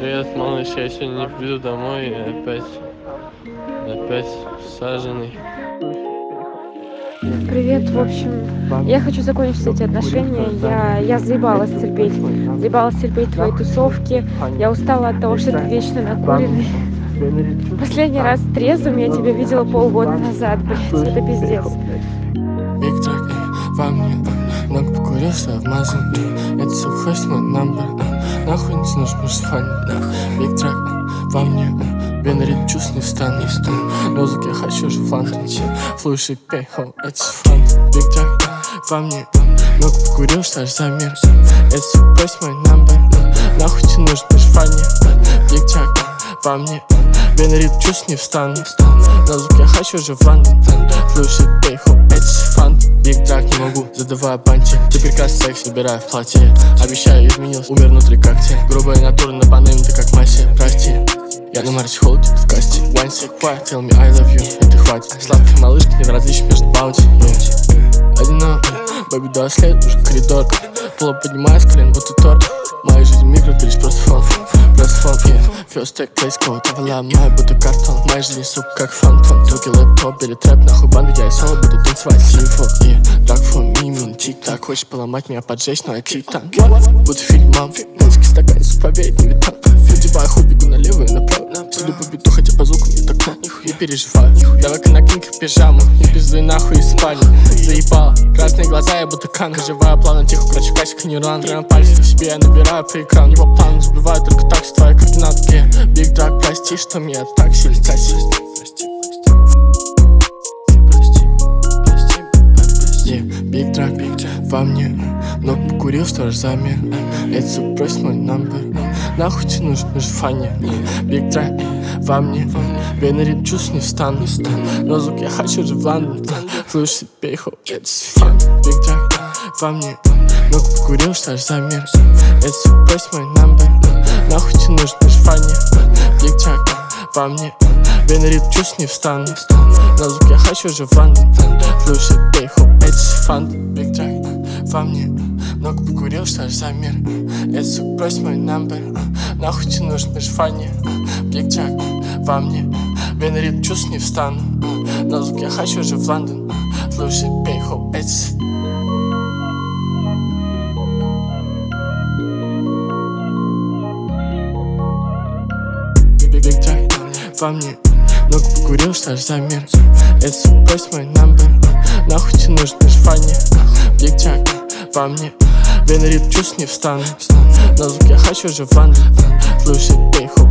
Привет, малыш, я сегодня не приду домой, я опять саженный. Привет, в общем, я хочу закончить эти отношения. Я заебалась терпеть твои тусовки. Я устала от того, что ты вечно накуренный. Последний раз трезвым я тебя видела полгода назад, блядь, это пиздец. Big Track, во мне много покурил, что вмазан. Это сухой мой номер. Нахуй не нужен мужской. Big Track, во мне бен ритм чувств не встану. Но звук я хочу же в Лондон. Слушай, пей, хоу, это фан. Big Track, во мне много покурил, что аж замер. Это сухой мой номер. Нахуй не нужен мужской. Big Track, во мне бен ритм чувств не встану. Но звук я хочу же в Лондон. Слушай, пей, хоу, это фан. Big Track, не могу, задавая банти. Ты прекрасный секс, набирая в платье. Обещаю, изменился, умер внутри как те. Грубая натура на банане, ты как массе, прости. Я на Марсе холодик в касте. Wine sick, quiet, tell me I love you. Это хватит, сладкая малышка, не различие между баунти. Одинокий, бэби, до след, уже коридор. Поло поднимаю с колен, будто торт. Моя жизнь микро, ты лишь просто фон. Просто фон, first take place code. Я ломаю, будто картон. Моя жизнь, сука, как фантом. Звуки лэптоп, бери трэп, нахуй банды. Я и соло буду танцевать сифу. Драк фу, мимин, тик-так. Хочешь поломать меня, поджечь, но я титан. Будто фильмом, музыки стаканец, поверить на витам. Фидебай, хуй, бегу налево и направо. Сиду по биту, хотя по звуку не так. Не переживай, давай-ка накинь как пижаму. Не пиздуй нахуй из спальни. Заебал, красные глаза, я будто кан. Живая плавно, тихо, короче, касик, не ран. Прямо пальцы в себе, я набираю по экрану. Не по плану, забиваю только так, с твоей координатки. Big Track, прости, что меня так сильно косит. Big Track, во мне много покурил, что аж замер. Это суп, просит мой номер. Нахуй тебе нужен фанни. Big Track, во мне бен ритм чувств не встану. Но звук я хочу же в Лондон. Слушай, пей, хоу, это фан. Big Track, во мне много покурил, что аж замер. Это суп, просит мой номер. Нахуй тебе нужен фанни. Big Track, во мне бен ритм чувств не встану. Но звук я хочу же в Лондон. Слушай, пей, хоу, это фан. Big Track, во мне много покурил, что аж замер. Это сука, просит мой номер. Нахуй тебе нужен фанни. Big Track, во мне бен ритм чувств не встану. Но звук я хочу же в Лондон. Слушай, пей, хоу, это Big Track, во мне много покурил, что аж замер. Это сука, просит мой номер. Нахуй тебе нужен фанни. Big Track, во мне бен ритм чувств не встану. Но звук я хочу же в Лондон. Слушай, пей, хоу,